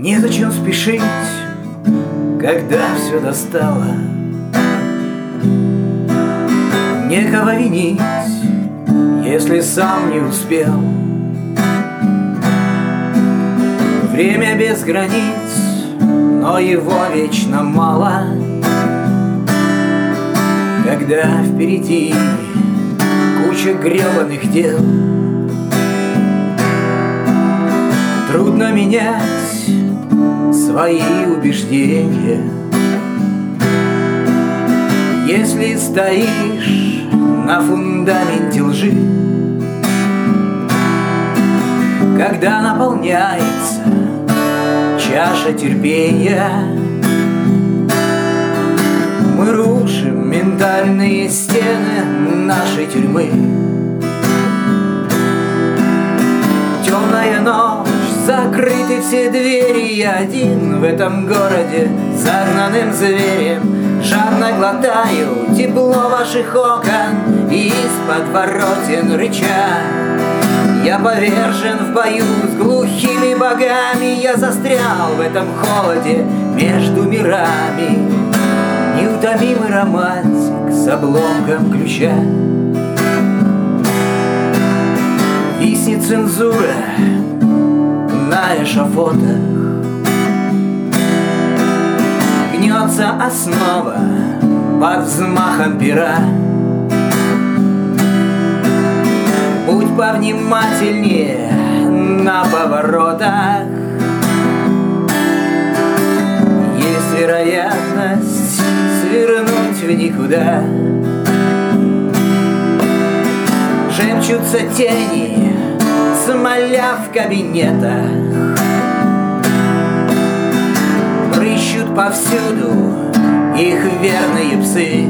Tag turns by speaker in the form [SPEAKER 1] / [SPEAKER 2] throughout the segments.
[SPEAKER 1] Незачем спешить, когда все достало. Некого винить, если сам не успел. Время без границ, но его вечно мало, когда впереди куча гребаных дел. Трудно менять свои убеждения, если стоишь на фундаменте лжи. Когда наполняется чаша терпения, мы рушим ментальные стены нашей тюрьмы. Темная ночь, закрыты все двери, я один в этом городе загнанным зверем. Жадно глотаю тепло ваших окон и из подворотен рыча. Я повержен в бою с глухими богами, я застрял в этом холоде между мирами. Неутомимый романтик с обломком ключа. Виснет цензура на эшафотах, гнется основа под взмахом пера. Будь повнимательнее на поворотах, есть вероятность свернуть в никуда. Жемчутся тени, смоля в кабинетах, прыщут повсюду их верные псы.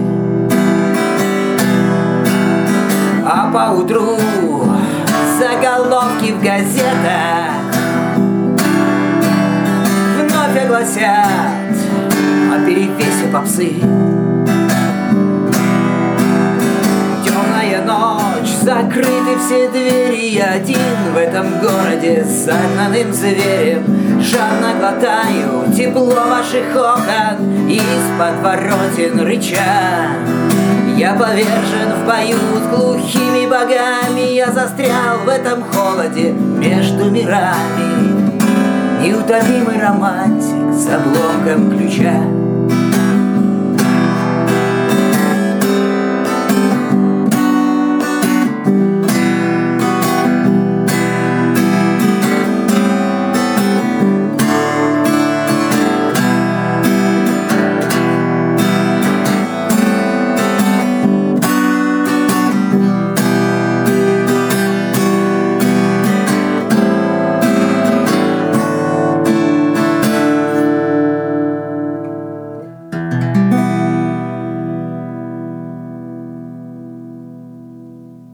[SPEAKER 1] А поутру заголовки в газетах вновь огласят о перевесе попсы. Темная ночь, закрыты все двери, я один в этом городе с загнанным зверем. Жадно глотаю тепло ваших окон и из подворотен рыча. Я повержен в бою с глухими богами, я застрял в этом холоде между мирами. Неутомимый романтик с обломком ключа.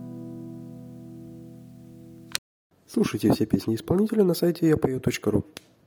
[SPEAKER 2] Слушайте все песни исполнителя на сайте yapою.ru.